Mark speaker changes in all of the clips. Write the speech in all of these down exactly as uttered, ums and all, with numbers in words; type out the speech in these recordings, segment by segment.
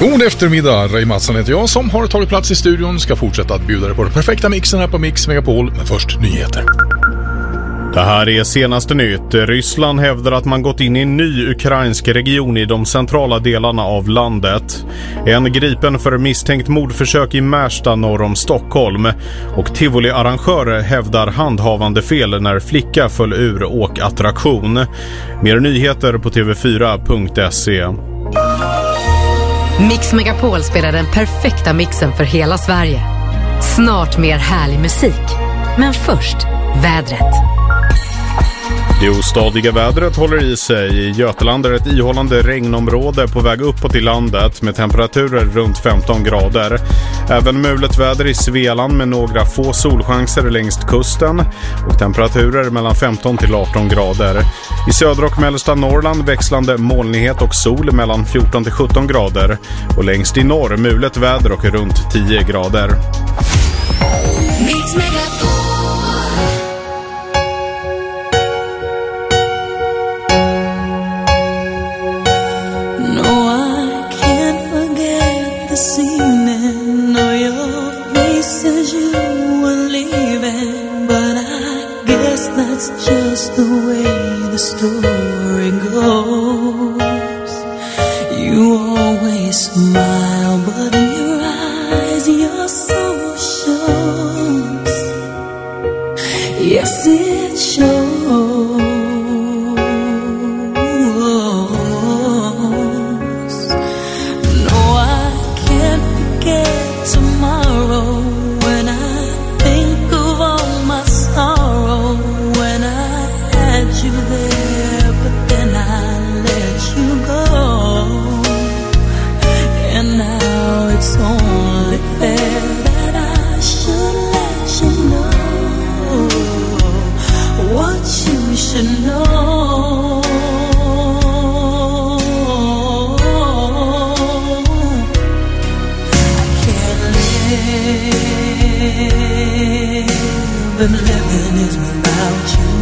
Speaker 1: God eftermiddag, Ray Mattsson heter jag som har tagit plats i studion. Ska fortsätta att bjuda dig på den perfekta mixen här på Mix Megapol. Men först nyheter.
Speaker 2: Det här är senaste nytt. Ryssland hävdar att man gått in i en ny ukrainsk region i de centrala delarna av landet. En gripen för misstänkt mordförsök i Märsta norr om Stockholm. Och Tivoli-arrangörer hävdar handhavande fel när flicka föll ur åkattraktion. Mer nyheter på t v fyra punkt se.
Speaker 3: Mix Megapol spelar den perfekta mixen för hela Sverige. Snart mer härlig musik. Men först, vädret.
Speaker 2: Det ostadiga vädret håller i sig. I Götaland är ett ihållande regnområde på väg uppåt i landet med temperaturer runt femton grader. Även mulet väder i Svealand med några få solchanser längst kusten och temperaturer mellan femton till arton grader. I södra och mellersta Norrland växlande molnighet och sol mellan fjorton till sjutton grader och längst i norr mulet väder och runt tio grader.
Speaker 4: Mix Megapol.
Speaker 5: Just the way the story goes. You always smile, but in your eyes your soul shows. Yes, it shows. No, I can't forget tomorrow when I think of all my sorrow. You there, but then I let you go, and now it's only fair that I should let you know what you should know. I can't live if living is without you.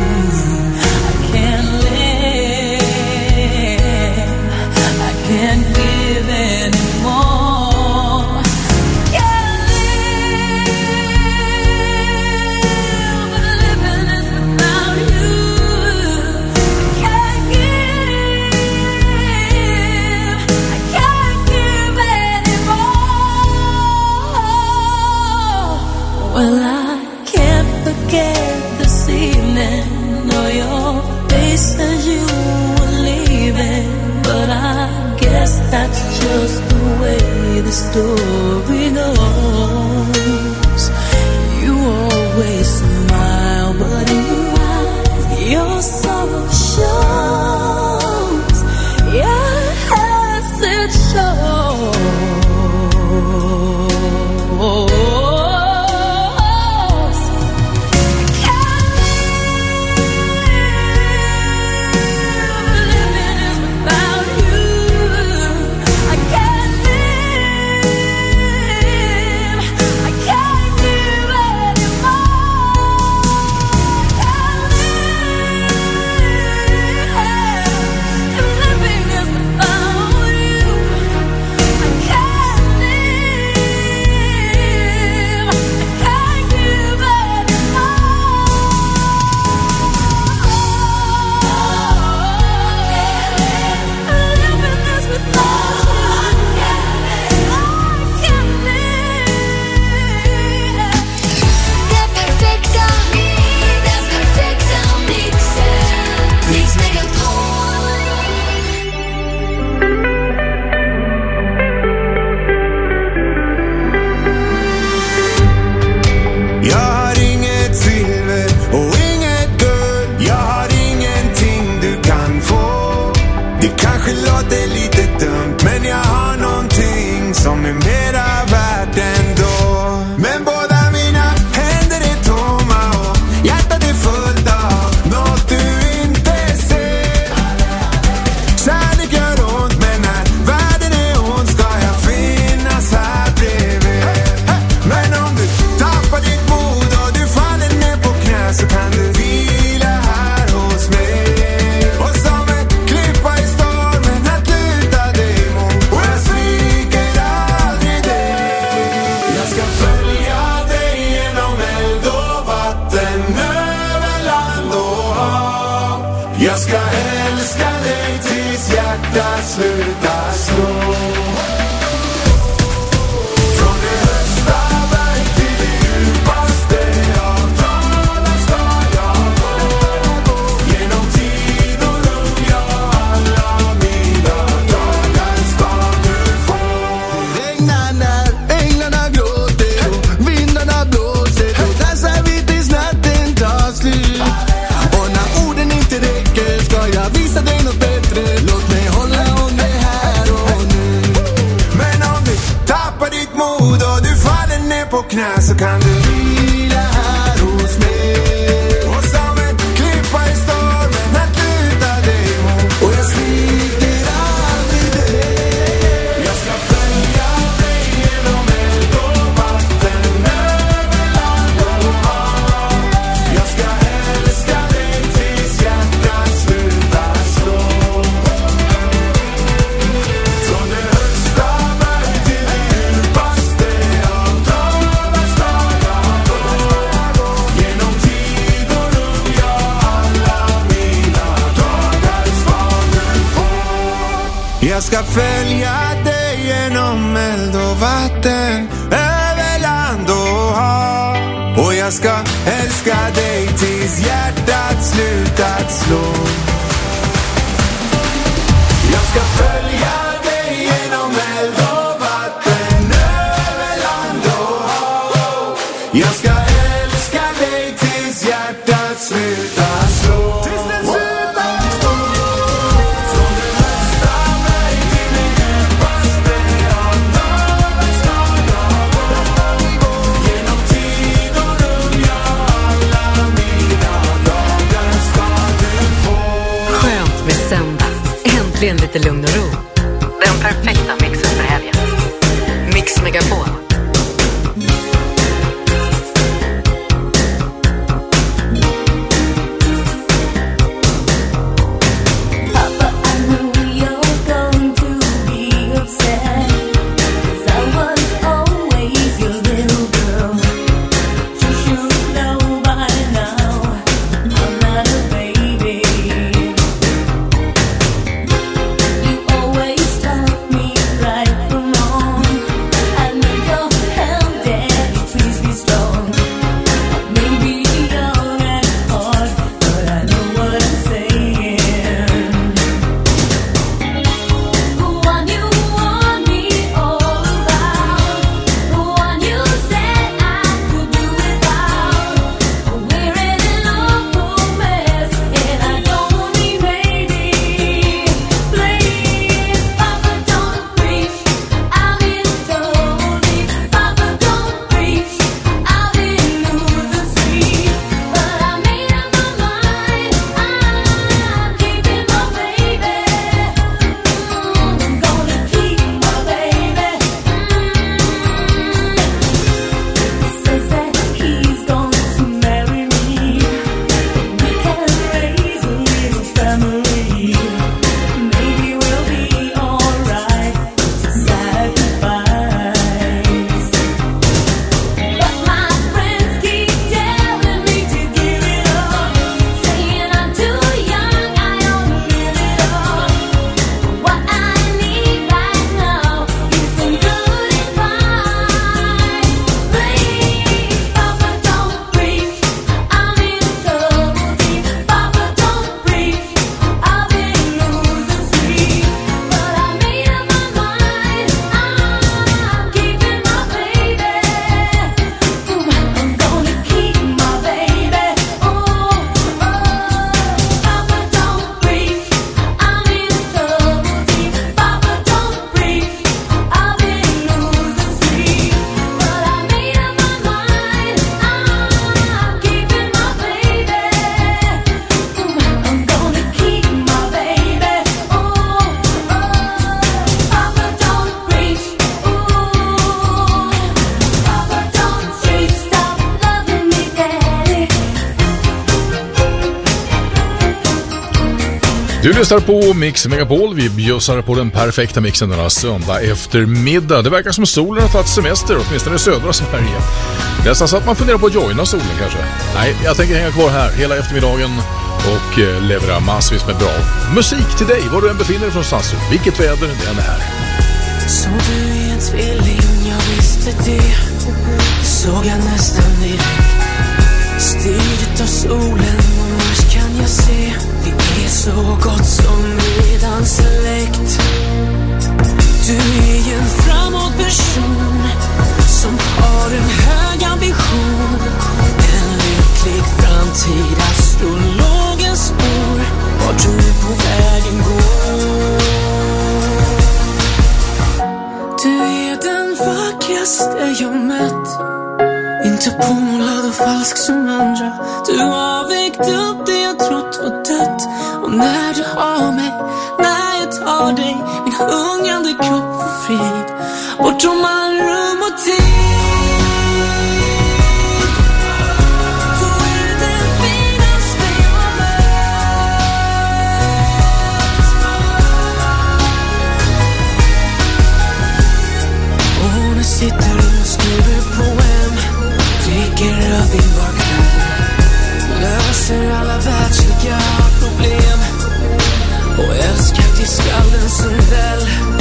Speaker 5: Can't give anymore. Can't live, but living is without you. Can't give, I can't give anymore. Well, I can't forget this evening or your face as you were leaving, but I guess that's just the way the story goes. You always smile, but in your eyes your sorrow shows. Yes, it shows.
Speaker 4: knä så kan du vila här hos mig. Och som en klippa i stormen att luta dig mot. Och jag sviker aldrig dig. Jag ska följa dig genom eld och vatten, över land och hav. Jag ska älska dig tills hjärtat slutar slå. Från det högsta berg till det djupaste av travars dagar går. Genom tid och rum, ja, alla mina dagar ska du få. Jag ska följa dig genom eld och vatten, över land och hav. Och jag ska älska dig tills hjärtat slutat slå. Jag ska följa dig genom eld och vatten, över land och hav. Jag ska älska dig tills hjärtat slutar slå. Tills det slutar slå. Från det högsta berg till det djupaste av travars dagar går. Genom tid och rum, ja, alla mina dagar ska du få.
Speaker 3: Skönt med söndag. Äntligen lite lugn och ro. Den perfekta mixen för helgen. Mix Megapol.
Speaker 5: Papa, I know you're going to be upset, 'cause I was always your little girl. You should know by now I'm not a baby. You always taught me right from wrong. I know you're held, Daddy, please be strong. Maybe young at heart, but I know what I'm saying. The one you want me all about, the one you said I could do without. We're in an awful mess, and I don't need maybe. Please, Papa, don't preach. I'm in trouble deep. Papa, don't preach. I've been losing sleep, but I made up my mind. I'm keeping my baby. I'm gonna keep my baby. Says that he's going to marry me. We can raise a little family. Maybe we'll be alright. It's a sacrifice. But my friends keep telling me to give it up, saying I'm too young, I don't live it up. What I need right now is some good advice. Please, Papa, don't preach. I'm in trouble deep. Papa, don't preach. I've been losing sleep, but I made up my mind. I'm keeping my baby. I'm gonna keep my baby. Oh, oh, Papa, don't preach. I'm in trouble deep. Papa, don't preach. I've been losing sleep, but I made up my mind. I'm keeping my baby. I'm gonna keep my baby. Oh, oh, Papa, don't preach. Ooh, Papa, don't preach. Stop loving me, Daddy.
Speaker 1: Du lyssnar på Mix Megapol. Vi bjussar på den perfekta mixen denna söndag eftermiddag. Det verkar som solen har tagit semester, åtminstone i södra Sverige. Nästan så att man funderar på att joina solen kanske. Nej, jag tänker hänga kvar här hela eftermiddagen och eh, leverera massvis med bra musik till dig, var du än befinner dig någonstans. Vilket väder det än är här.
Speaker 6: Så du är en tvilling, jag visste det. Det såg jag nästan direkt. Styret av solen och Mars kan jag se. Vi är så gott som redan släkt. Du är en framåt person som har en hög ambition. En lycklig framtid, astrologens spår. Vart du på vägen går. Du är den vackraste jag mött. Inte påmålad och falsk som andra. Du har väckt upp det jag trott var dött. Och när du har mig, när jag tar dig, min hungrande kropp får frid. Bortom all rum och tid. Så är det finaste jag mött. Och nu sitter du och skriver poem, dricker rödvin var kväll, löser alla världsliga problem och älskar till skallen som väl.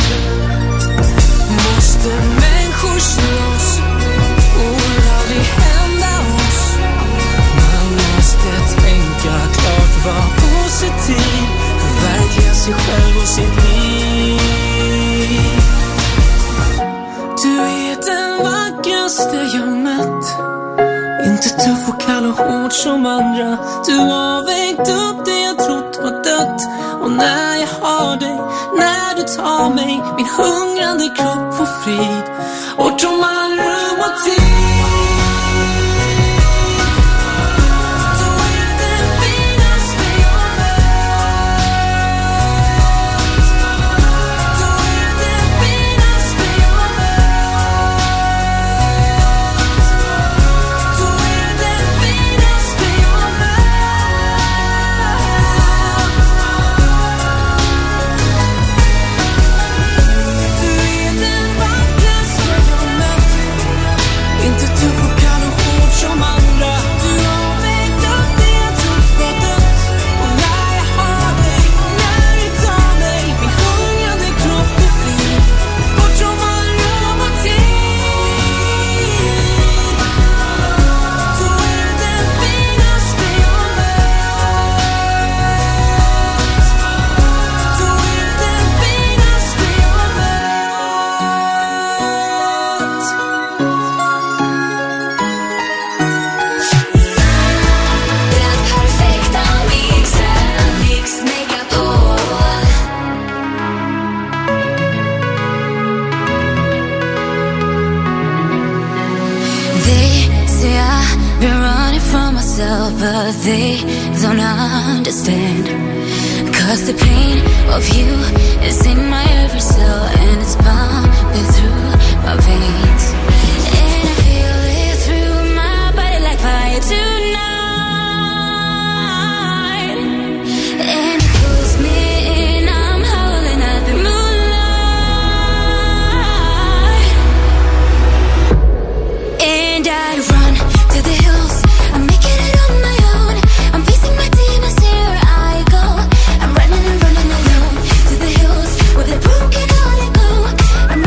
Speaker 6: Måste människor slåss och aldrig hända oss. Man måste tänka klart, vara positiv, förverkliga sig själv och sitt liv. Du är den vackraste jag mött. Inte tuff och kall och hård som andra. Du har väckt upp det jag trott var dött. Och när jag har dig, när du tar mig, min hungrande kropp får frid. Bortom all rum och tid. Så är det finaste jag mött. Så är det finaste jag mött. Så är det finaste jag mött. Du är den vackraste jag mött. Inte tuff och kall och hård som andra. Du har väckt upp det jag trott var dött. Och när jag har dig, när du tar mig, min hungrande kropp får frid. Bortom all rum och tid. Så är det finaste jag mött. Så är det finaste jag mött.
Speaker 5: Den perfekta mixen, Mix Megapol. They say I've been running from myself, but they don't understand. Cause the pain of you is in my every cell, and it's pumping through my veins. And I feel it through my body like fire tonight. And it pulls me in, I'm howling at the moonlight. And I run to the hills, I'm making it on my own. I'm facing my demons, here I go. I'm running and running alone to the hills where the broken hearted go. I'm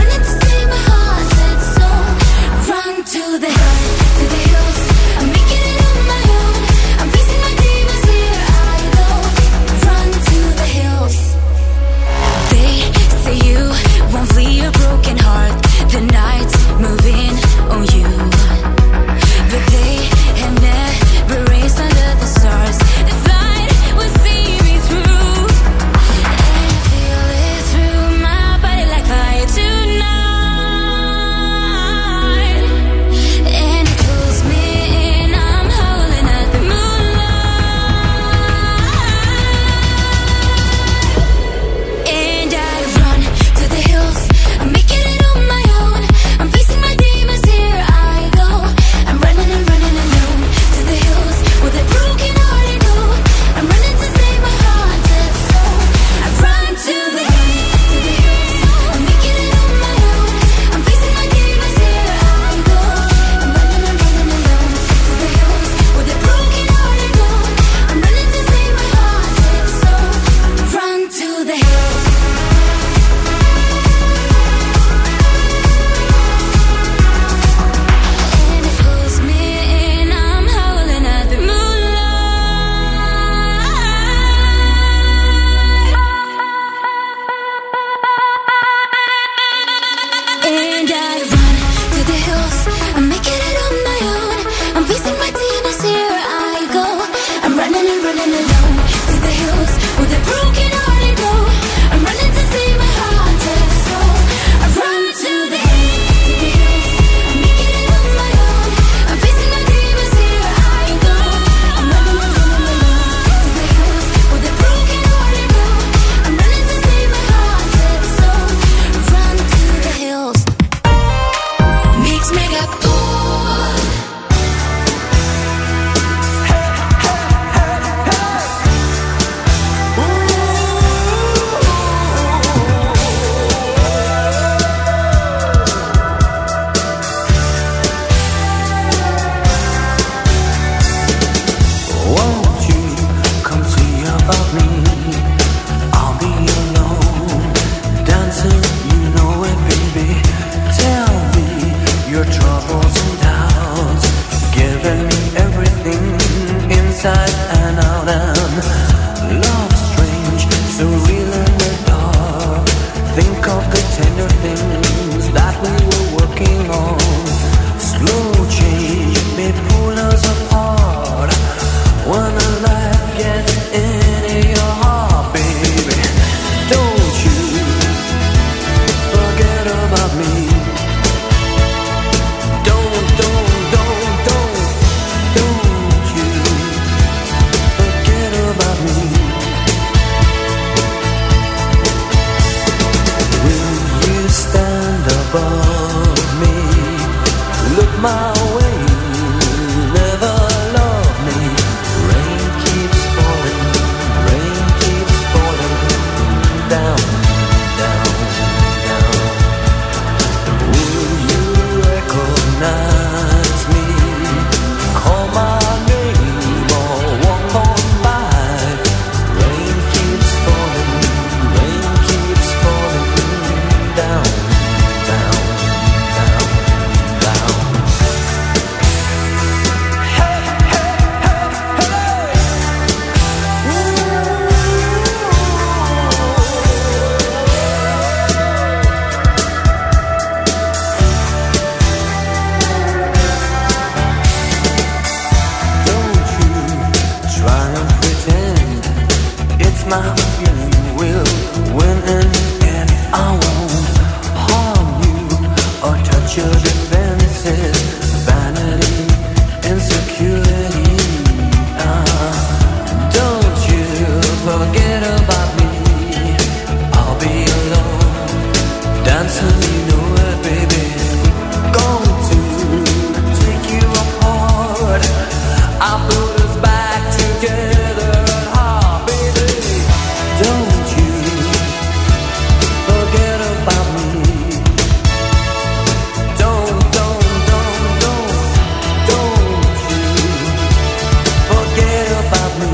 Speaker 6: above me. Look my way, never love me. Rain keeps falling, rain keeps falling down, down, down. Will you recognize me? Call my name or walk on by. Rain keeps falling, rain keeps falling down, down, down, down. Hey, hey, hey, hey. Don't you try and pretend it's my feeling will win in the end. I won't harm you or touch your defenses. Vanity, insecurity. Ah, don't you forget about me. I'll be alone, dancing, you know it, baby. Going to take you apart. I'll put us back together. Ah, baby, don't you forget about me. Don't, don't, don't, don't, don't you forget about me.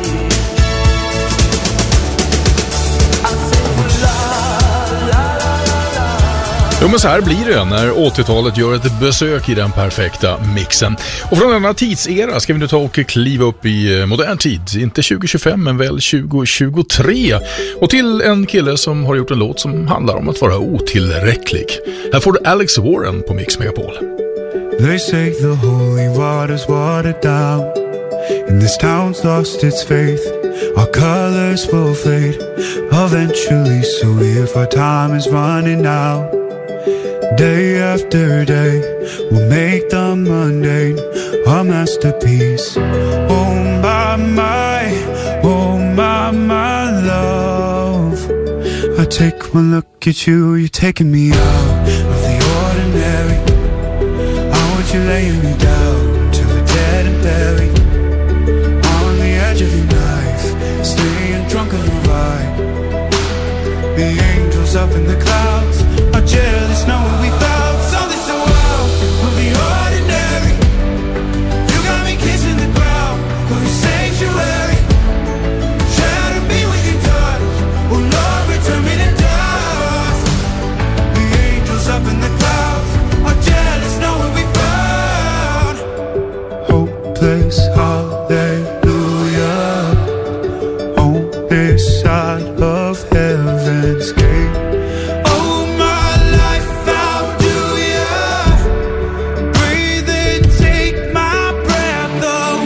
Speaker 6: I say la, la, la, la, la.
Speaker 1: Jo, men så här blir det när åttiotalet gör ett besök i den perfekta mixen. Och från denna tidsera ska vi nu ta och kliva upp i modern tid. Inte tjugo tjugofem men väl tjugo tjugotre. Och till en kille som har gjort en låt som handlar om att vara otillräcklig. Här får du Alex Warren på Mix Megapol.
Speaker 7: They say the holy water's watered down, and this town's lost its faith. Our colors will fade eventually, so if our time is running out, day after day we'll make the mundane a masterpiece. Oh my, my, oh my, my love, I take one look at you, you're taking me out of the ordinary. I want you laying me down till we're dead and buried, on the edge of your knife, staying drunk on your ride. The angels up in the clouds are jealous knowing we found something so out of the ordinary. You got me kissing the ground of your sanctuary. Shatter me with your touch, oh Lord, return me to dust. The angels up in the clouds are jealous knowing we found hopeless hallelujah on this side of heaven's gate. Oh my life, how do ya breathe and take my breath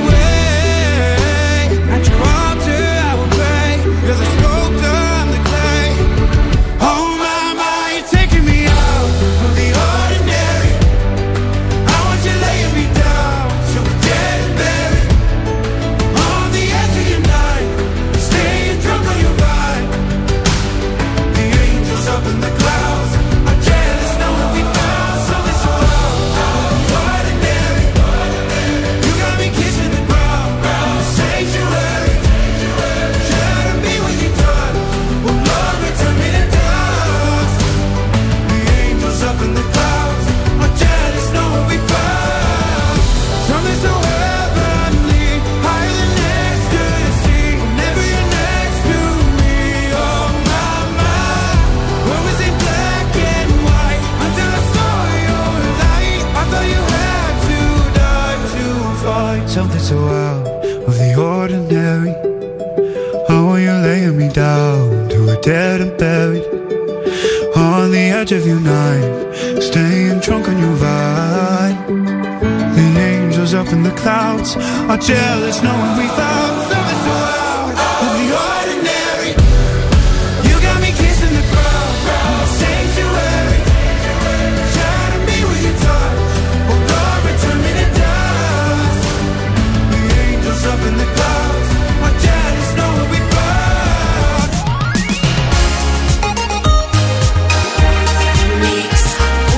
Speaker 7: away? At your altar I will pray, you're the sculptor, I'm the clay. Oh my, my, you're taking me out of the ordinary. I want you laying me down till we're dead and buried, on the edge of your knife, staying drunk on your ride. The angels up in the clouds are jealous knowing we found something so ordinary. You got me kissing the ground, the sanctuary. Shatter me with your touch, oh Lord, return me to dust. The angels up in the clouds are jealous knowing we found something so heavenly, higher than next to the sea. Whenever you're next to me, oh my, my. When we say black and white, until I saw your light, I thought you had to die to find something so out of the ordinary. How are you laying me down to a dead and buried, on the edge of your night, staying drunk on your ride. The angels up in the clouds are jealous knowing we found something so out of the ordinary. You got me kissing the ground, the sanctuary. Shatter me with your touch, oh Lord, return me to dust. The angels up in the clouds are jealous knowing we found.
Speaker 5: Mix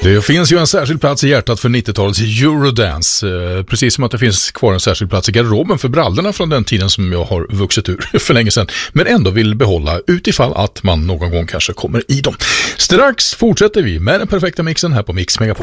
Speaker 1: Det finns ju en särskild plats i hjärtat för nittiotalets Eurodance. Eh, precis som att det finns kvar en särskild plats i garderoben för brallorna från den tiden som jag har vuxit ur för länge sedan. Men ändå vill behålla utifall att man någon gång kanske kommer i dem. Strax fortsätter vi med den perfekta mixen här på Mix Megapol.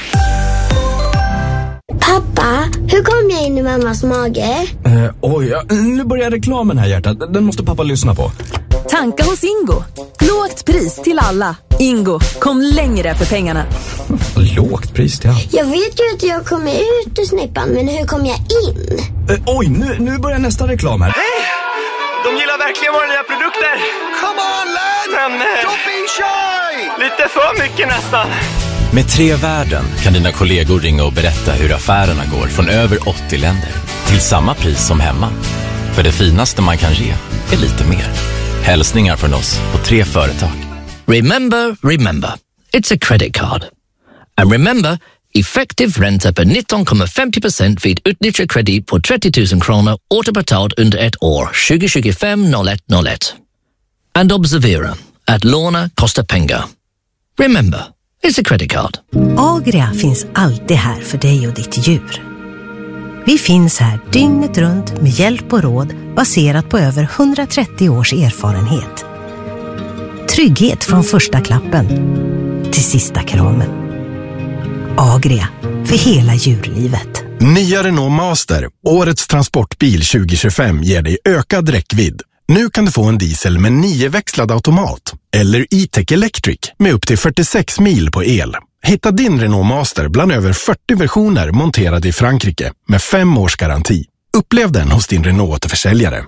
Speaker 8: Pappa, hur kom jag in i mammas mage?
Speaker 9: Uh, oj, ja, nu börjar reklamen här, hjärtat. Den måste pappa lyssna på.
Speaker 10: Tanka hos Ingo. Lågt pris till alla. Ingo, kom längre för pengarna.
Speaker 9: Lågt pris till alla?
Speaker 8: Jag vet ju att jag kommer ut ur snippan, men hur kom jag in?
Speaker 9: Uh, oj, nu, nu börjar nästa reklam här.
Speaker 11: Hej! De gillar verkligen våra nya produkter.
Speaker 7: Come on, lad!
Speaker 11: Men, eh,
Speaker 7: Don't be shy!
Speaker 11: lite för mycket nästan.
Speaker 12: Med Tre Värden kan dina kollegor ringa och berätta hur affärerna går från över åttio länder till samma pris som hemma. För det finaste man kan ge är lite mer. Hälsningar från oss på tre företag.
Speaker 13: Remember, remember. It's a credit card. And remember, effektiv ränta på nitton komma femtio procent vid utnyttjad kredit på trettio tusen kronor återbetalt under ett år tjugo tjugofem noll ett noll ett. And observera att låna kostar pengar. Remember, it's a credit card.
Speaker 14: Agria finns alltid här för dig och ditt djur. Vi finns här dygnet runt med hjälp och råd baserat på över hundratrettio års erfarenhet. Trygghet från första klappen till sista kramen. Agria, för hela djurlivet.
Speaker 15: Nya Renault Master, årets transportbil tjugo tjugofem, ger dig ökad räckvidd. Nu kan du få en diesel med nioväxlad automat eller E-Tech Electric med upp till fyrtiosex mil på el. Hitta din Renault Master bland över fyrtio versioner monterade i Frankrike med fem års garanti. Upplev den hos din Renault-återförsäljare.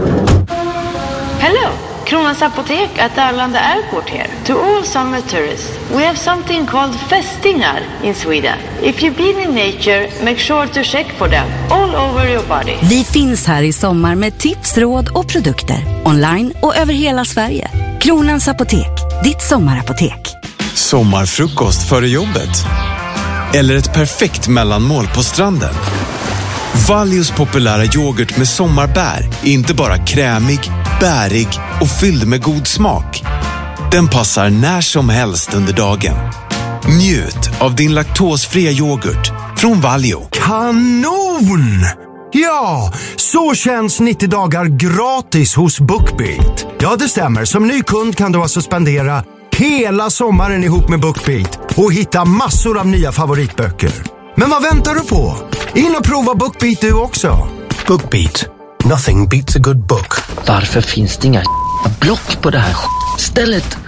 Speaker 16: Hello, Kronans Apotek at Arlanda Airport here. To all summer tourists, we have something called fästingar in Sweden. If you've been in nature, make sure to check for them all over your body.
Speaker 17: Vi finns här i sommar med tips, råd och produkter. Online och över hela Sverige. Kronans Apotek, ditt sommarapotek.
Speaker 18: Sommarfrukost före jobbet. Eller ett perfekt mellanmål på stranden. Valjos populära yoghurt med sommarbär är inte bara krämig, bärig och fylld med god smak. Den passar när som helst under dagen. Njut av din laktosfria yoghurt från Valio.
Speaker 19: Kanon! Ja, så känns nittio dagar gratis hos BookBeat. Ja, det stämmer. Som ny kund kan du alltså spendera hela sommaren ihop med BookBeat och hitta massor av nya favoritböcker. Men vad väntar du på? In och prova BookBeat du också.
Speaker 20: BookBeat. Nothing beats a good book.
Speaker 13: Varför finns det inga block på det här stället?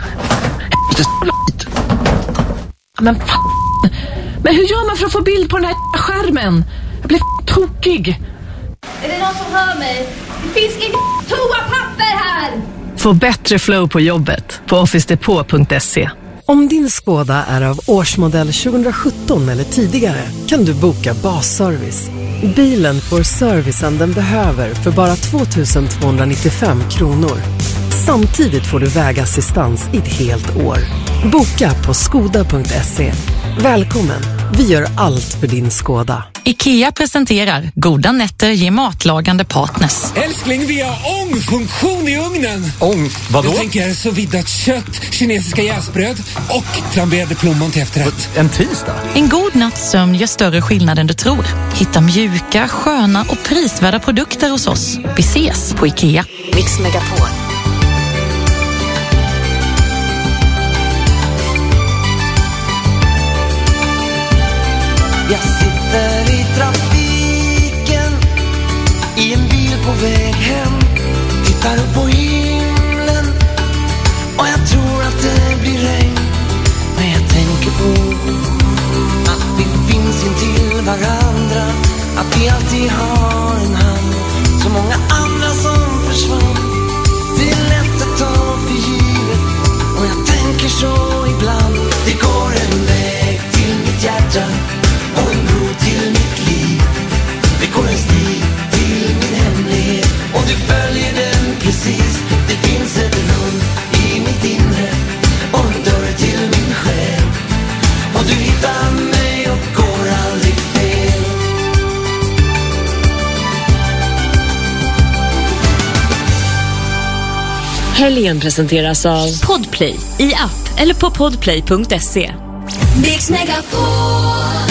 Speaker 21: Men fan. Men hur gör man för att få bild på den här skärmen? Jag blir tokig.
Speaker 22: Är det någon som hör mig? Det finns inget toapapper här!
Speaker 23: Få bättre flow på jobbet på office depot punkt se.
Speaker 24: Om din Skoda är av årsmodell tjugosjutton eller tidigare kan du boka basservice. Bilen får servicen den behöver för bara tvåtusen tvåhundranittiofem kronor. Samtidigt får du vägassistans i ett helt år. Boka på skoda punkt se. Välkommen, vi gör allt för din Skoda.
Speaker 25: IKEA presenterar Goda nätter ger matlagande partners.
Speaker 26: Älskling, vi har ångfunktion i ugnen.
Speaker 18: Ång? Vadå?
Speaker 26: Jag tänker så viddat kött, kinesiska jäsbröd och flamberade plommon till efterrätt.
Speaker 18: En tisdag?
Speaker 25: En god natts sömn gör större skillnad än du tror. Hitta mjuka, sköna och prisvärda produkter hos oss. Vi ses på IKEA.
Speaker 3: Mix Megapol.
Speaker 6: Jag sitter i trafiken i en bil på väg hem. Tittar upp på himlen och jag tror att det blir regn. Men jag tänker på att vi finns intill varandra, att vi alltid har en hand. Så många andra som försvann, det är lätt att ta för givet. Och jag tänker så ibland, det går en väg till mitt hjärta och en bro till mitt liv. Det går en stig till min hemlighet och du följer den precis. Det finns ett rum i mitt inre och en dörr till min själ. Och du hittar mig och går aldrig fel.
Speaker 27: Helgen presenteras av Podplay i app eller på podplay punkt se.
Speaker 1: Mix Megapol.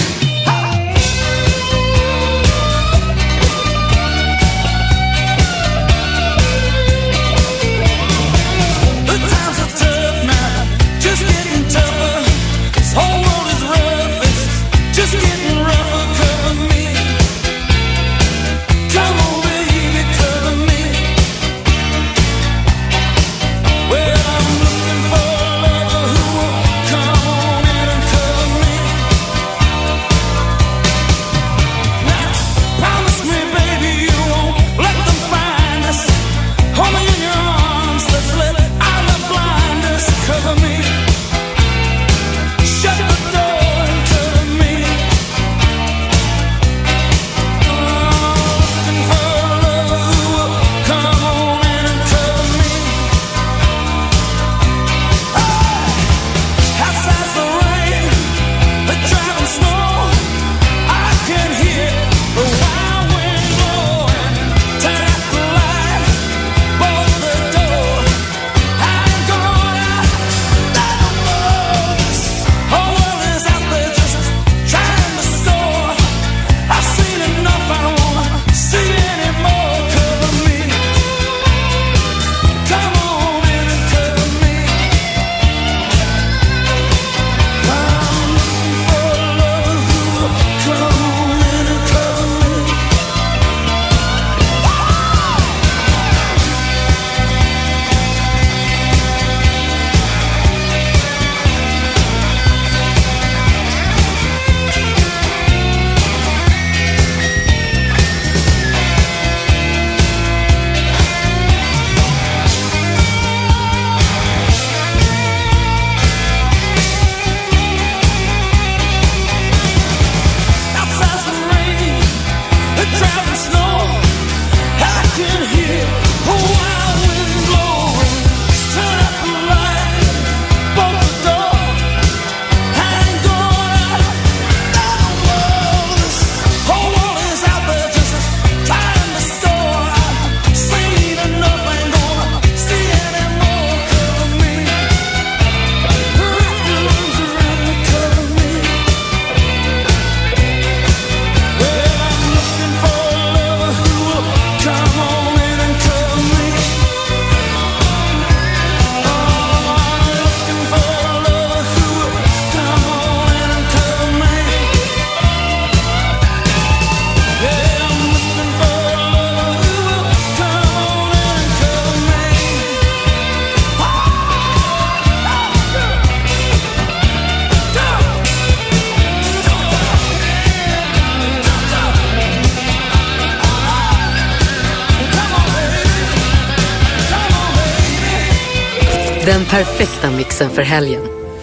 Speaker 3: Den perfekta mixen för helgen.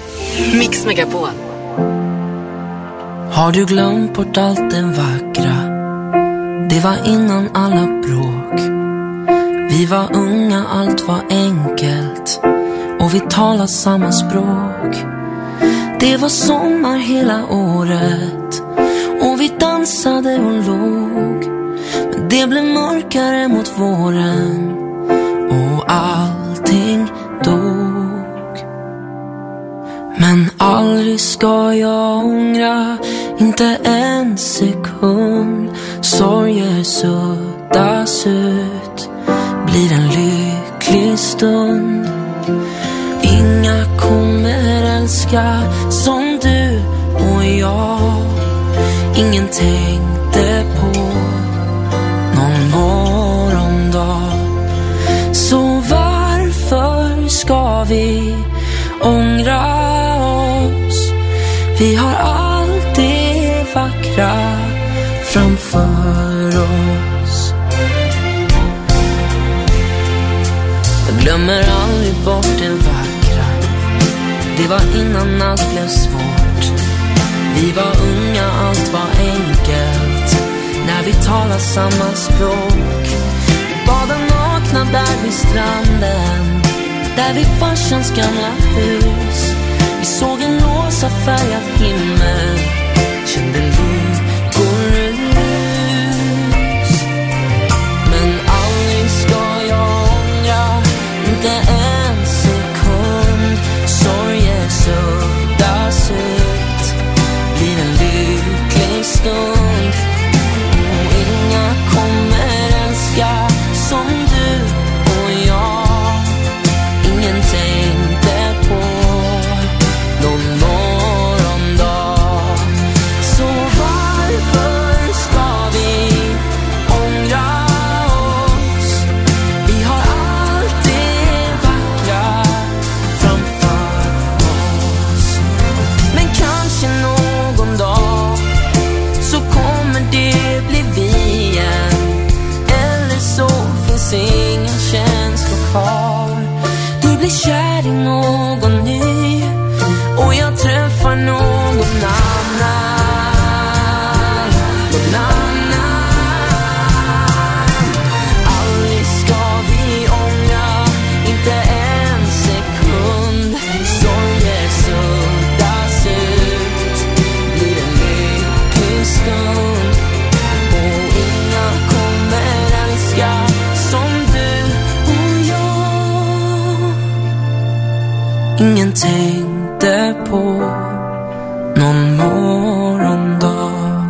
Speaker 3: Mix Megapol.
Speaker 6: Har du glömt bort allt det vackra? Det var innan alla bråk. Vi var unga, allt var enkelt. Och vi talade samma språk. Det var sommar hela året. Och vi dansade och låg. Men det blev mörkare mot våren. Och allting dog. Men aldrig ska jag ångra, inte en sekund. Sorger suddas ut, blir en lycklig stund. Inga kommer älska som du och jag. Ingen tänkte på någon morgondag. Så varför ska vi ångra oss? Vi har allt det vackra framför oss. Jag glömmer aldrig bort det vackra. Det var innan allt blev svårt. Vi var unga, allt var enkelt. När vi talade samma språk. Vi badade nakna där vid stranden, där vid farsans gamla hus. Vi såg en rosa färgad himmel, kände lyckorus. Men aldrig ska jag ångra, inte en sekund. Sorger suddas ut, kvar. Du blir kär i någon ny och jag träffar någon annan, någon annan. Aldrig ska vi ångra, inte en sekund. Sorger suddas ut, blir en lycklig stund. Och inga kommer älska som du och jag. Ingen tänkte på någon morgondag.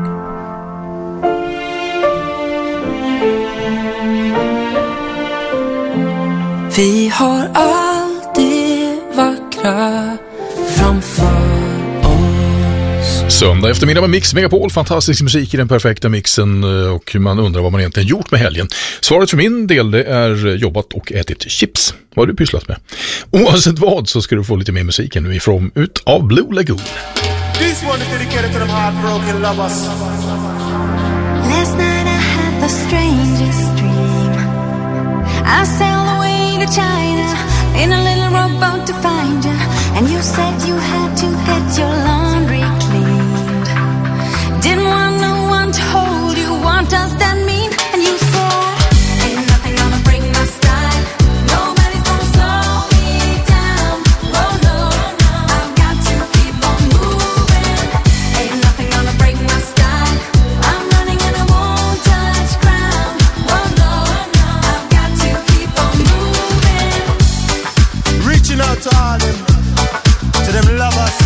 Speaker 6: Vi har alltid vackra framför oss.
Speaker 2: Söndag eftermiddag med Mix Megapol, fantastisk musik i den perfekta mixen, och man undrar vad man egentligen gjort med helgen. Svaret för min del, det är jobbat och ätit chips. Vad har du pysslat med? Oavsett vad så ska du få lite mer musiken nu ifrån ut av Blue Lagoon.
Speaker 7: This one is dedicated to them heartbroken lovers.
Speaker 4: Last night I had the strangest dream. I sailed away to China in a little rowboat to find you, and you said you had to get your laundry cleaned. Didn't want no one to hold you. What does that mean? And you said, ain't nothing gonna break my style. Nobody's gonna slow me down. Oh no, I've got to keep on moving. Ain't nothing gonna break my style. I'm running and I won't touch ground. Oh no, I've got to keep on moving.
Speaker 7: Reaching out to all them, to them lovers.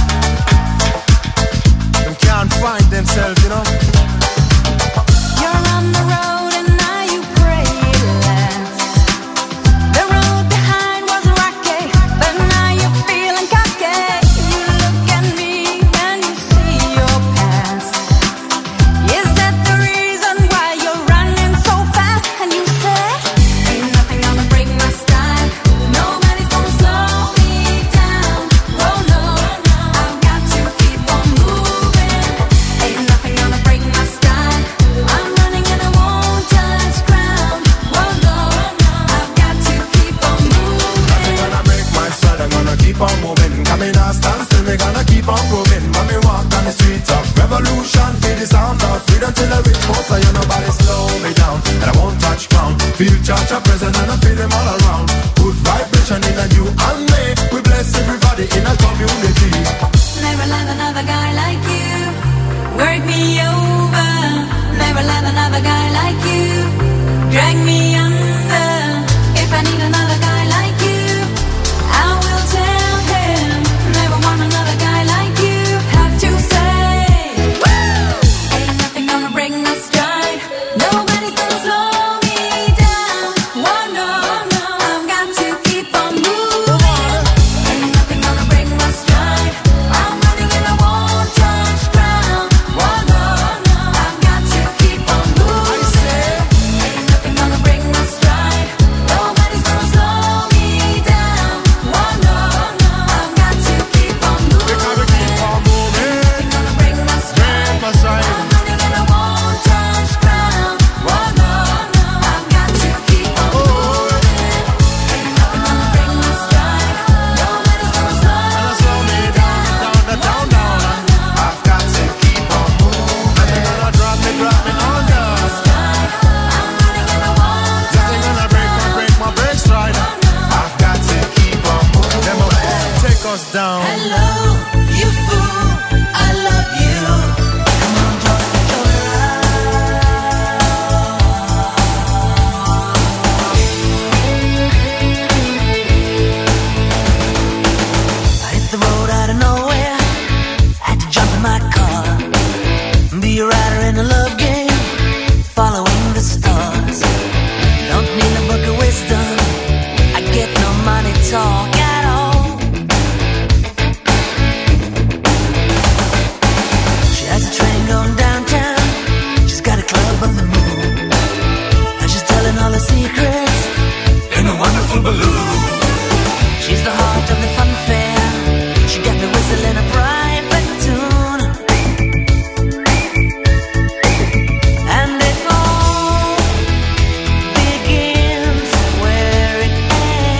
Speaker 7: Them can't find themselves, you know.
Speaker 4: You're on the road and now you pray it lasts. The road behind was rocky, but now you're feeling cocky. You look at me and you see your past. Is that the reason why you're running so fast? And you say, ain't nothing gonna break my style. Nobody's gonna slow me down. Oh no, I've got to keep on moving. Ain't nothing gonna break my style. I'm running and I won't touch ground. Oh no, I've got to keep on moving.
Speaker 7: Nothing gonna break my stride, I'm gonna keep on moving. Coming out, stand still, we gonna keep on proving. When we walk down the streets of revolution, feel the sound of freedom till I reach most. So you nobody slow me down, and I won't touch ground. Feel church are present and I feel them all around. Good vibration in a you and me. We bless everybody in a community.
Speaker 4: Never let another guy like you work me over. Never let another guy like you drag me under. If I need another guy like you, I will tell him. Never want another guy like you. Have to say, woo! Ain't nothing gonna break my stride. Nobody's gonna slow me down. Oh no, I've got to keep on moving. Ain't nothing gonna break my stride. I'm running and I won't touch ground. Oh no, I've got to keep on moving. Ain't nothing gonna break my stride. Nobody's gonna slow me down. Oh no, I've got to keep on moving.
Speaker 7: Because we keep on moving.
Speaker 4: Nothing gonna break my stride.
Speaker 7: Break my stride.
Speaker 4: I'm running and I won't touch ground. Oh no, I've got to keep on moving. Ain't nothing gonna break my stride. Nobody's gonna slow me down.
Speaker 7: Down, down, down, down. I've got to keep on moving. Nothing gonna drop me, drop me on down. Nothing gonna break my, break my break stride. I've got to keep on moving. Them up, take us down.
Speaker 4: Hello, you fool, I love you. Come on, join your
Speaker 6: I hit the road out of nowhere, had to jump in my car, be a rider in a love game, following the stars. Don't need a book of wisdom, I get no money talk at all. She has a train going downtown, she's got a club on the moon, and she's telling all her secrets in a wonderful balloon. She's the heart of the fun fair, she got me whistling a private tune. And it all begins where it ends.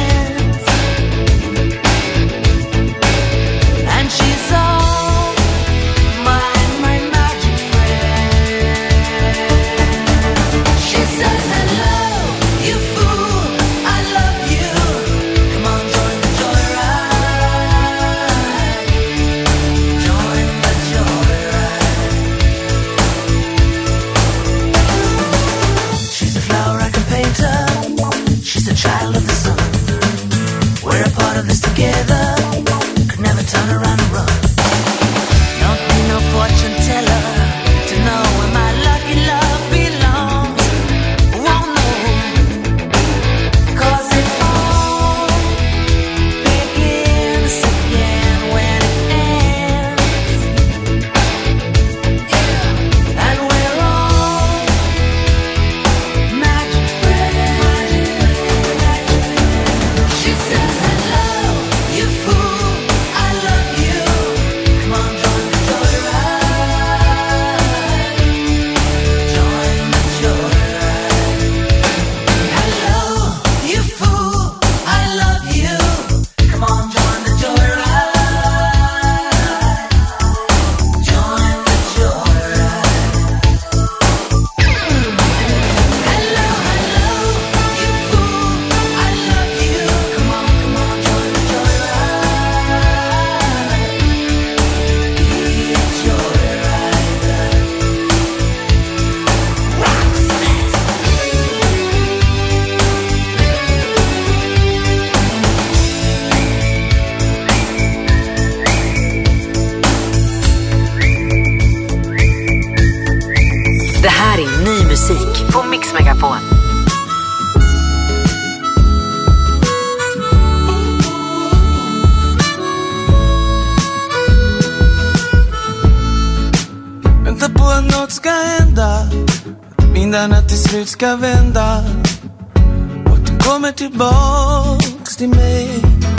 Speaker 6: vindarna till slut ska vända och den kommer tillbaks till mig.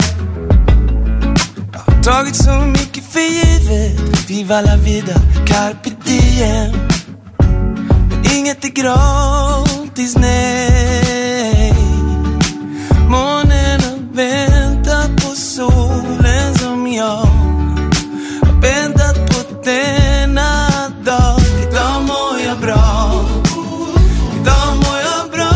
Speaker 6: Jag har tagit så mycket för givet, viva la vida, carpe diem. Men inget är gratis, nej. Månen har väntat på solen som jag har väntat på denna dag. Idag mår jag bra, idag mår jag bra,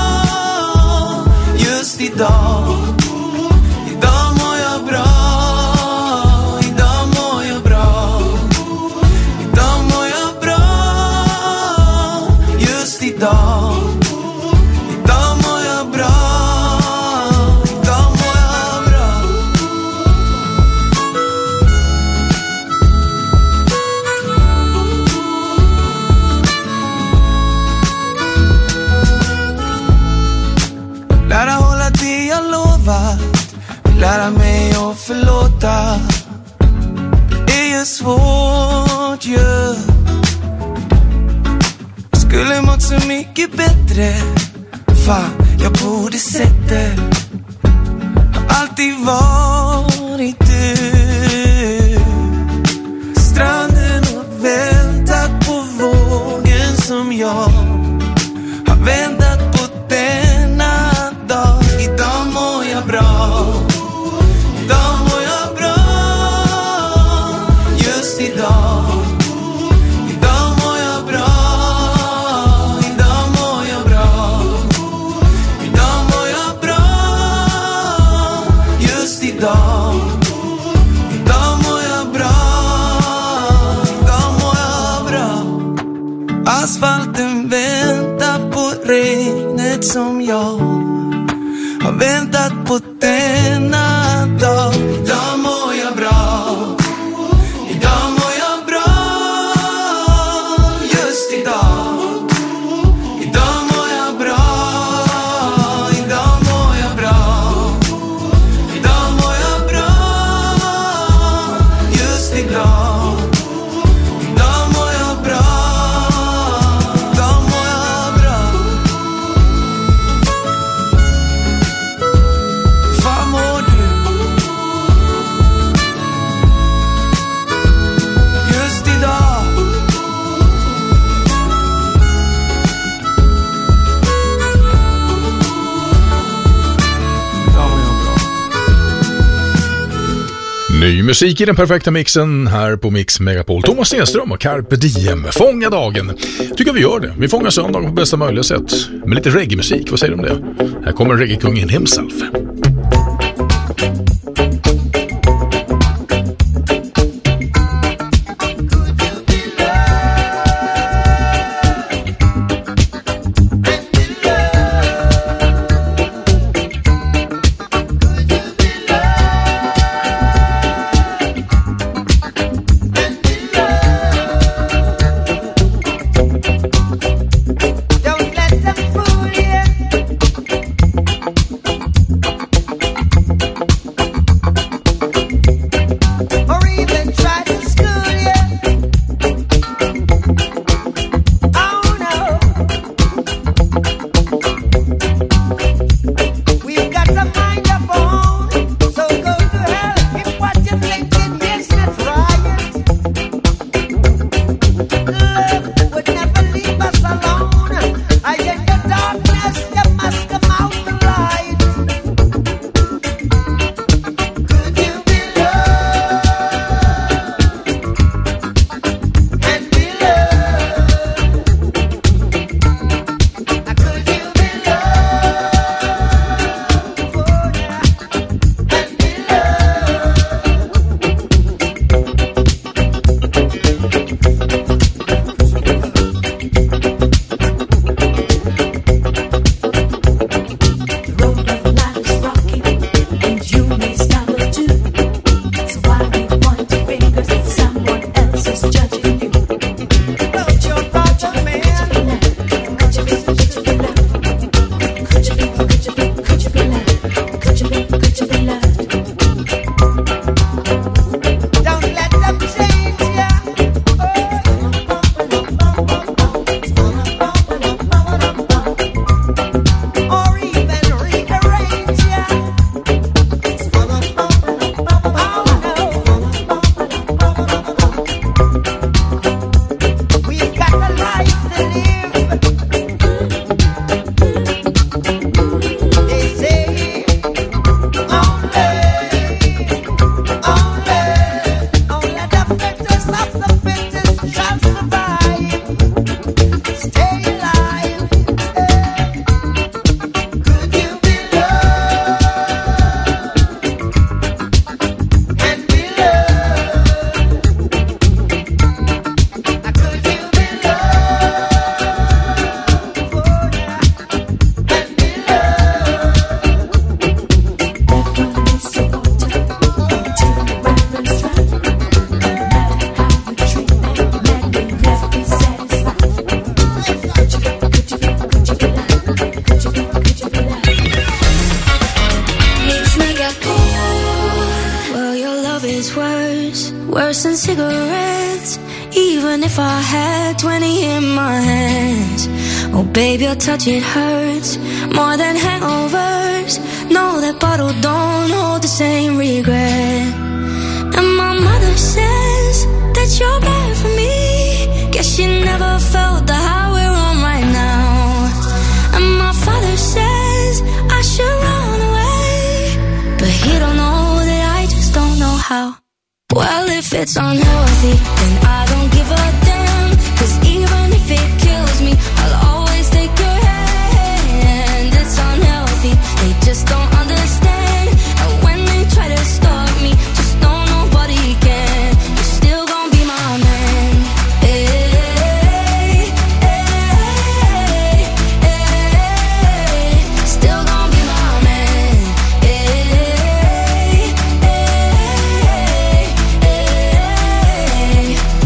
Speaker 6: just idag. Idag mår jag bra, idag mår jag bra, idag mår jag bra, just idag. Idag mår jag bra, idag mår jag bra. Lära hålla det jag lovat, lära mig att förlåta. Det är ju svårt ju, yeah. Skulle mått så mycket bättre, fan jag borde sett det. Har alltid varit du. Stranden har väntat på vågen som jag har väntat på denna dag. Idag mår jag bra, idag mår jag bra, just idag. Idag mår jag bra, idag mår jag bra, idag mår jag bra, just idag. Idag mår jag bra, idag mår jag bra. Asfalten väntar på regnet som jag har väntat på denna dag. Idag mår jag bra, idag mår jag bra, just idag. Idag mår jag bra, idag mår jag bra, idag mår jag bra, just idag. Idag mår jag bra, idag mår jag bra. Fan mår du, just idag. Idag mår jag bra.
Speaker 2: Ny musik i den perfekta mixen här på Mix Megapol. Thomas Stenström och Carpe Diem. Fånga dagen. Tycker vi gör det. Vi fångar söndagen på bästa möjliga sätt. Med lite reggae-musik. Vad säger du om det? Här kommer reggae-kungen himself.
Speaker 6: Don't let them fool you.
Speaker 5: worse than cigarettes. Even if I had twenty in my hands. Oh baby, your touch, it hurts more than hangovers. No, that bottle don't hold the same regret. And my mother says that you're bad for me. Guess she never felt the high we're on right now. And my father says I should run away, but he don't know that I just don't know how. Well, if it's unhealthy, then I don't give a damn. Cause even if it kills me, I'll always take your hand. It's unhealthy, they just don't understand. And when they try to stop me, just know nobody can. You're still gonna be my man. Hey, hey, hey, hey. Still gonna be my man. Hey, hey, hey.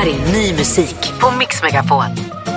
Speaker 3: Här är ny musik på Mix Megapol.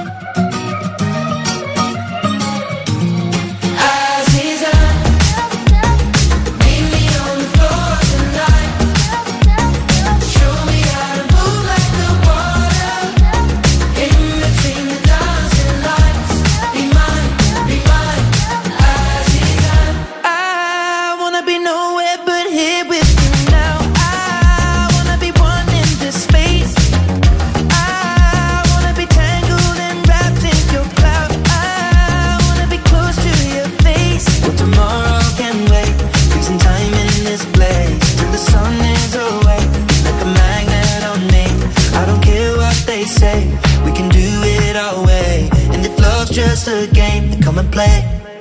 Speaker 6: Just a game, then come and play.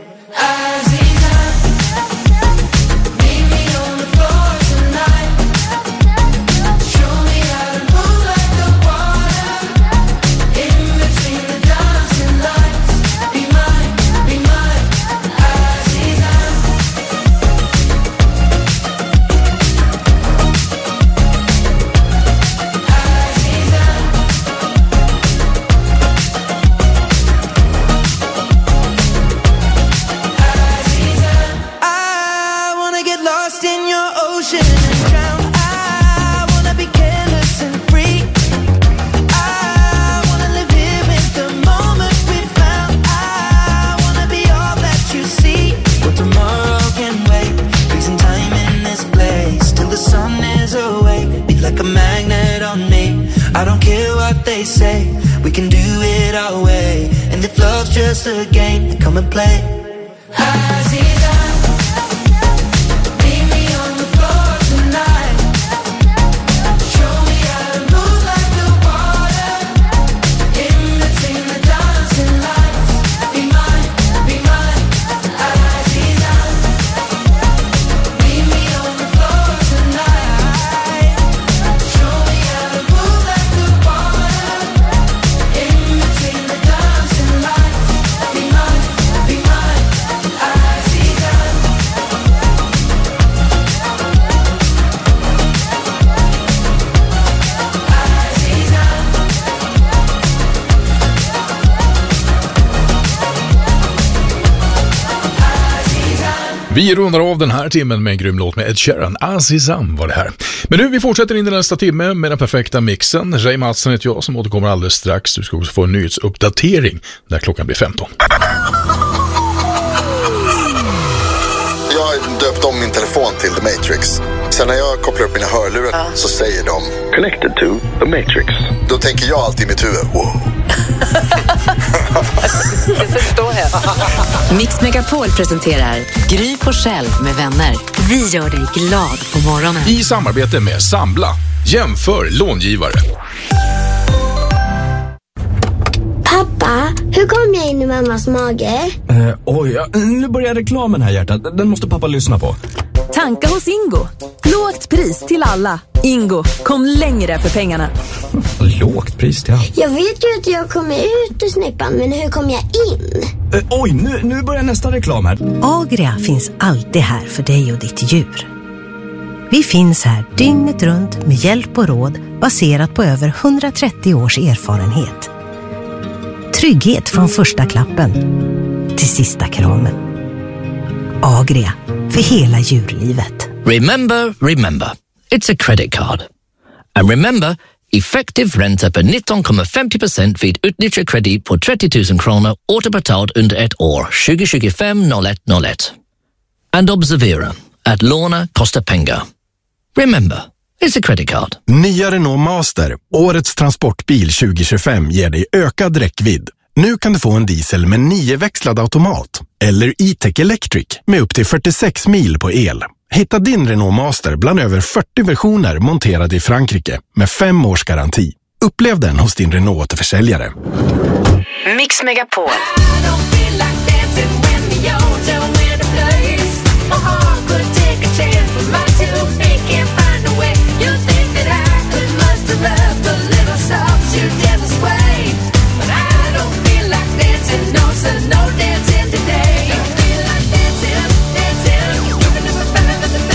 Speaker 6: Say we can do it our way, and if love's just a game, then come and play.
Speaker 2: Vi rundar av den här timmen med en grym låt med Ed Sheeran. Azizam var det här. Men nu, vi fortsätter in i nästa timme med den perfekta mixen. Ray Matsen heter jag som återkommer alldeles strax. Du ska också få en nyhetsuppdatering när klockan blir femton.
Speaker 8: Jag har döpt om min telefon till The Matrix. Sen när jag kopplar upp mina hörlurar ja. så säger de Connected to The Matrix. Då tänker jag alltid i mitt huvud, wow.
Speaker 3: Det förstår jag. Mix Megapol presenterar Gry Forssell med vänner. Vi gör dig glad på morgonen.
Speaker 2: I samarbete med Sambla. Jämför långivare.
Speaker 9: Pappa, hur kom jag in i mammas mage?
Speaker 10: Uh, oj, ja, nu börjar reklamen här, hjärtat. Den måste pappa lyssna på.
Speaker 11: Tanka hos Ingo. Lågt pris till alla. Ingo, kom längre för pengarna.
Speaker 10: Lågt pris till alla?
Speaker 9: Jag vet ju att jag kommer ut ur snippan, men hur kommer jag in?
Speaker 10: Uh, oj, nu, nu börjar nästa reklam här.
Speaker 12: Agria finns alltid här för dig och ditt djur. Vi finns här dygnet runt med hjälp och råd baserat på över hundratrettio års erfarenhet. Trygghet från första klappen till sista kramen. Agria, för hela djurlivet.
Speaker 13: Remember, remember. It's a credit card. And remember, effektiv ränta på nitton komma femtio procent vid utnyttjad kredit på trettio tusen kronor återbetalt under ett år, tjugo tjugofem noll ett noll ett. And observera, att låna kostar pengar. Remember, it's a credit card.
Speaker 15: Nya Renault Master, årets transportbil tjugo tjugofem, ger dig ökad räckvidd. Nu kan du få en diesel med nio-växlad automat eller E-Tech Electric med upp till fyrtiosex mil på el. Hitta din Renault Master bland över fyrtio versioner monterade i Frankrike med fem års garanti. Upplev den hos din Renault-återförsäljare.
Speaker 3: Mix Megapol.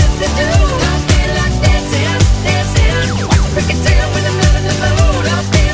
Speaker 6: Break it down when I'm not in the mood. I'll feel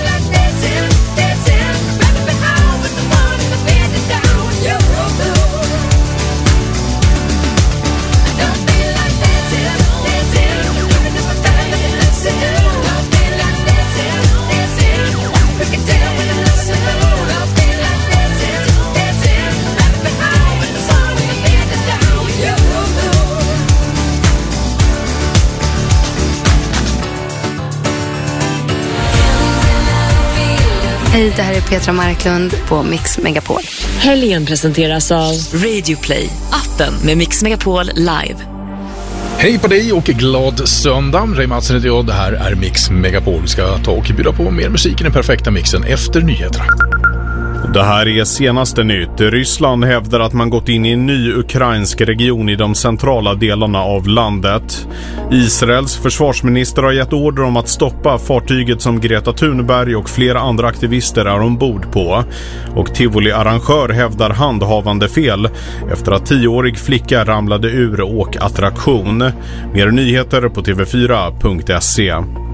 Speaker 3: Hej, det här är Petra Marklund på Mix Megapol.
Speaker 14: Helgen presenteras av Radio Play, appen med Mix Megapol live.
Speaker 2: Hej på dig och glad söndag. Ray Matsen heter jag. Det här är Mix Megapol. Vi ska ta och bjuda på mer musik i den perfekta mixen efter nyheterna.
Speaker 16: Det här är senaste nytt. Ryssland hävdar att man gått in i en ny ukrainsk region i de centrala delarna av landet. Israels försvarsminister har gett order om att stoppa fartyget som Greta Thunberg och flera andra aktivister är ombord på. Och Tivoli-arrangör hävdar handhavande fel efter att tioårig flicka ramlade ur åkattraktion. Mer nyheter på t v fyra punkt se.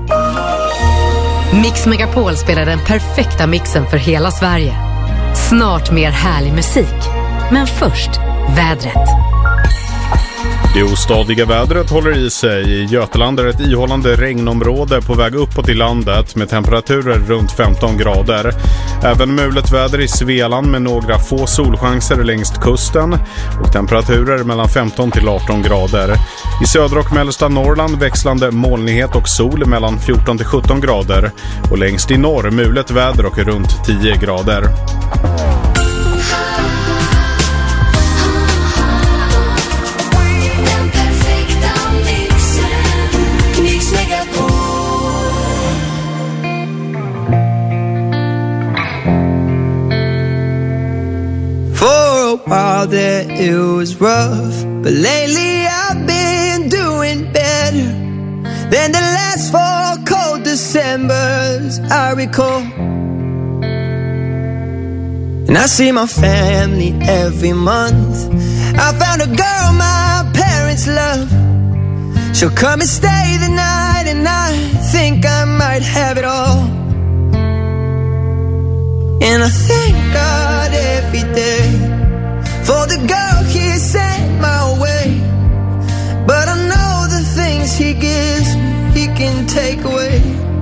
Speaker 3: Mix Megapol spelar den perfekta mixen för hela Sverige. Snart mer härlig musik. Men först, vädret.
Speaker 16: Det ostadiga vädret håller i sig. I Götaland är ett ihållande regnområde på väg uppåt i landet med temperaturer runt femton grader. Även mulet väder i Svealand med några få solchanser längst kusten och temperaturer mellan femton till arton grader. I södra och mellersta Norrland växlande molnighet och sol mellan fjorton till sjutton grader och längst i norr mulet väder och runt tio grader.
Speaker 6: While that it was rough, but lately I've been doing better than the last four cold Decembers I recall. And I see my family every month. I found a girl my parents love. She'll come and stay the night, and I think I might have it all. And I thank God every day for the girl he sent my way. But I know the things he gives me, he can take away.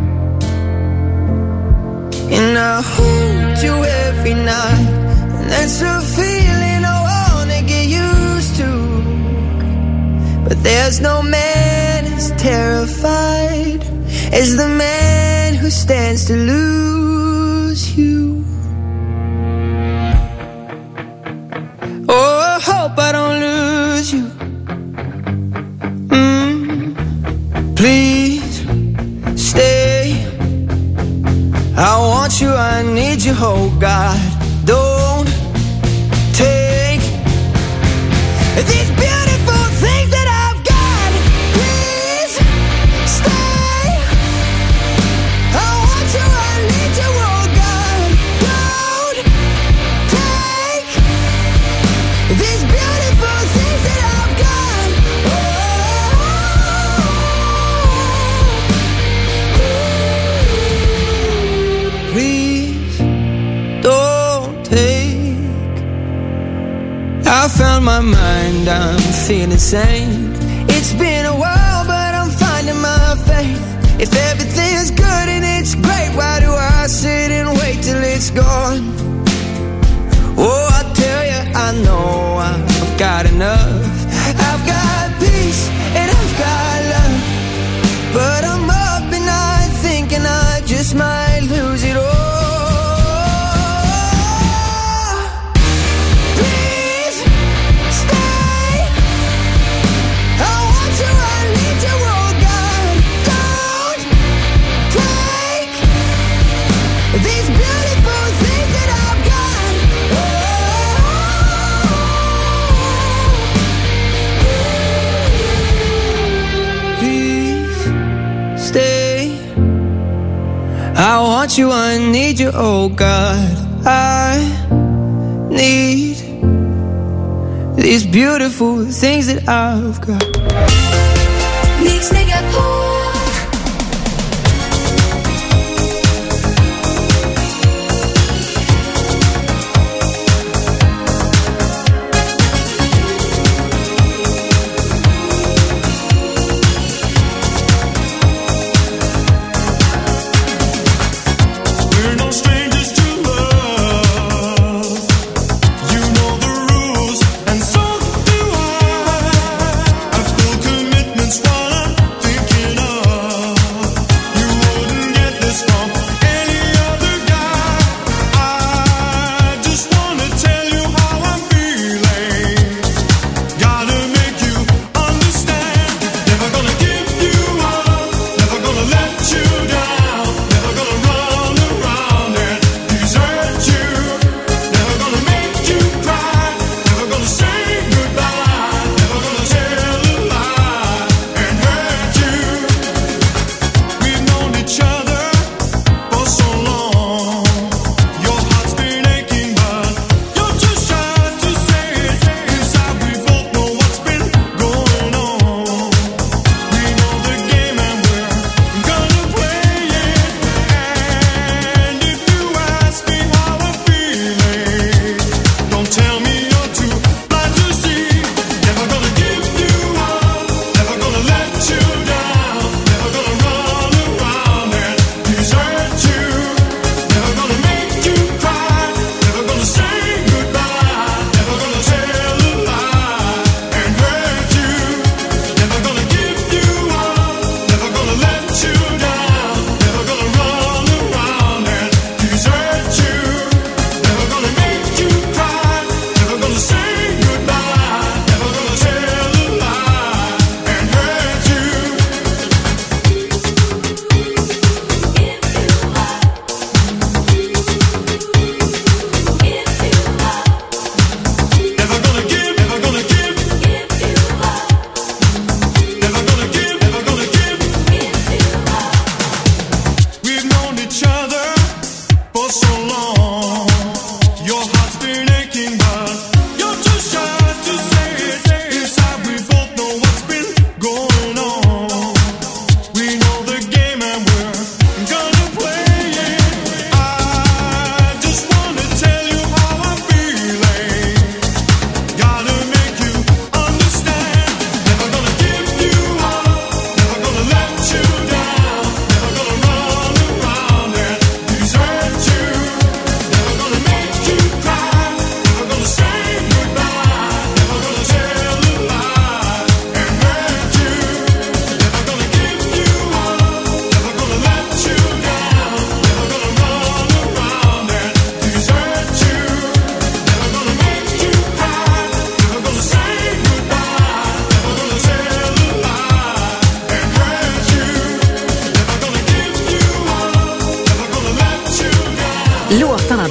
Speaker 6: And I hold you every night, and that's a feeling I wanna get used to. But there's no man as terrified as the man who stands to lose you. Oh, I hope I don't lose you. Mm, please stay. I want you, I need you, oh God. Don't take these beautiful things that I've got. Please stay. I want you, I need you, oh God. Don't take these beautiful things that I've got. Oh, please don't take. I found my mind, I'm feeling sane. It's been a while, but I'm finding my faith. If everything's good and it's great, why do I sit and wait till it's gone? Oh, I tell you, I know I've got enough. I've got peace and I've got love. But I'm up and I thinking I just might lose it all. Please stay. I want you, I need you, oh God. Don't take these beautiful things that I've got. Stay. I want you, I need you, oh God. I need these beautiful things that I've got.
Speaker 4: Mix Megapol.
Speaker 7: Commitments while I'm thinking of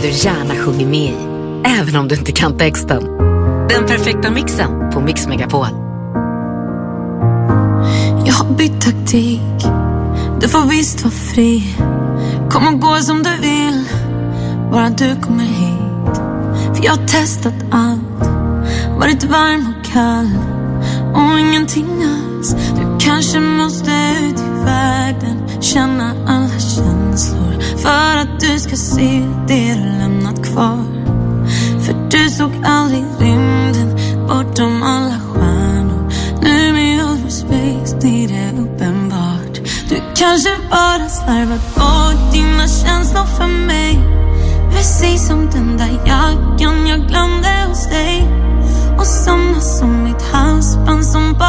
Speaker 3: du gärna sjunger med i, även om du inte kan texten. Den perfekta mixen på Mix Megapol.
Speaker 5: Jag har bytt taktik. Du får visst vara fri. Kom och gå som du vill, bara du kommer hit. För jag har testat allt, varit varm och kall och ingenting alls. Du kanske måste ut i världen, känna alla känslor, för att du ska se det du lämnat kvar. För du såg aldrig rymden bortom alla stjärnor. Nu med all respekt är det uppenbart. Du kanske bara slarvat bort dina känslor för mig, precis som den där jackan jag glömde hos dig. Och samma som mitt halsband som